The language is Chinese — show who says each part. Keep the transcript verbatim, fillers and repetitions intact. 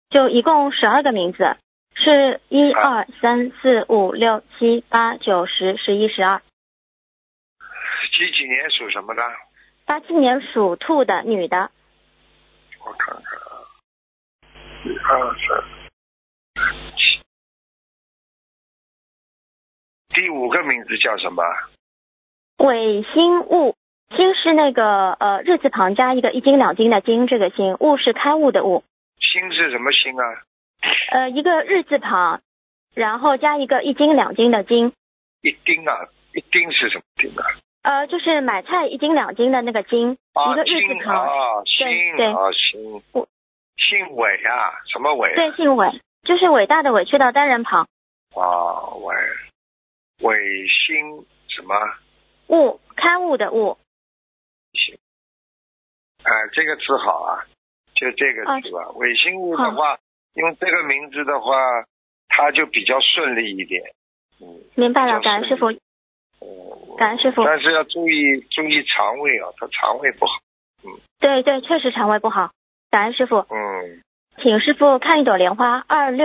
Speaker 1: 就一共十二个名字，是一二三四五六七八九十十一十二。
Speaker 2: 几几年属什么的？
Speaker 1: 八七年属兔的女的。
Speaker 2: 我看看啊，一二三七，第五个名字叫什么？
Speaker 1: 韦心悟，心是那个呃日字旁加一个一斤两斤的斤，这个心，悟是开悟的悟。
Speaker 2: 心是什么心啊？
Speaker 1: 呃，一个日字旁，然后加一个一斤两斤的斤。
Speaker 2: 一丁啊，一丁是什么丁啊？
Speaker 1: 呃，就是买菜一斤两斤的那个斤，
Speaker 2: 啊，
Speaker 1: 一个日字旁。
Speaker 2: 啊，心
Speaker 1: 对
Speaker 2: 啊，心，姓韦啊，什么韦、啊？
Speaker 1: 对，姓韦，就是伟大的伟，去到单人旁。
Speaker 2: 啊，韦，韦心什么？
Speaker 1: 悟，开悟的悟。
Speaker 2: 行，哎，这个字好啊，就这个字吧。韦、啊、心悟的话，用这个名字的话，他就比较顺利一点。嗯，
Speaker 1: 明白了，感恩师傅。
Speaker 2: 嗯，
Speaker 1: 感恩师傅。
Speaker 2: 但是要注意注意肠胃啊，他肠胃不好。嗯，
Speaker 1: 对对，确实肠胃不好。感恩师傅。
Speaker 2: 嗯，
Speaker 1: 请师傅看一朵莲花，二六。